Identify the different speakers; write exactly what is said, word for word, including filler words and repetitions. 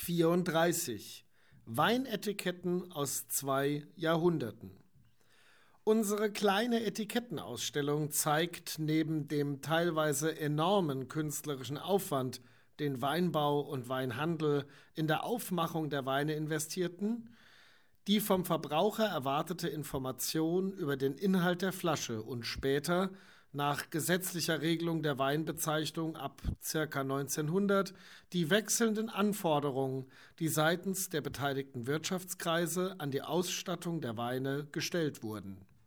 Speaker 1: vierunddreißig. Weinetiketten aus zwei Jahrhunderten. Unsere kleine Etikettenausstellung zeigt neben dem teilweise enormen künstlerischen Aufwand, den Weinbau und Weinhandel in der Aufmachung der Weine investierten, die vom Verbraucher erwartete Information über den Inhalt der Flasche und später, nach gesetzlicher Regelung der Weinbezeichnung ab ca. neunzehnhundert, die wechselnden Anforderungen, die seitens der beteiligten Wirtschaftskreise an die Ausstattung der Weine gestellt wurden